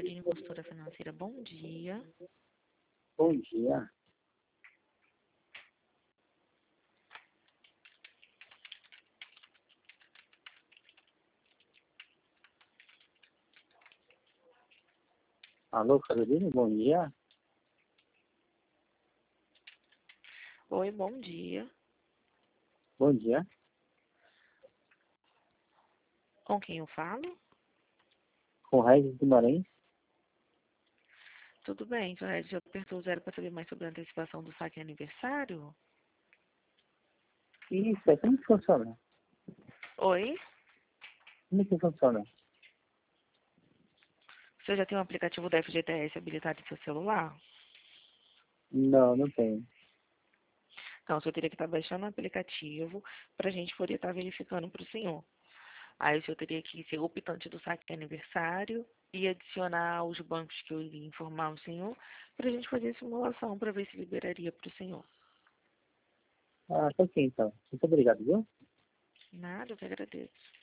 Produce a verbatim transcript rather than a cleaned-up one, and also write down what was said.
Aline, consultora financeira. Bom dia. Bom dia. Alô, Carolina, bom dia. Oi, bom dia. Bom dia. Com quem eu falo? Com Regis Guimarães. Tudo bem, já já apertou zero para saber mais sobre a antecipação do saque aniversário? Isso, é como que funciona? Oi? Como que funciona? Você já tem um aplicativo da F G T S habilitado em seu celular? Não, não tem. Então, você teria que estar baixando o aplicativo para a gente poder estar verificando para o senhor. Aí o senhor teria que ser optante do saque aniversário e adicionar os bancos que eu iria informar o senhor para a gente fazer a simulação para ver se liberaria para o senhor. Ah, tá ok então. Muito obrigado, viu? Nada, eu que agradeço.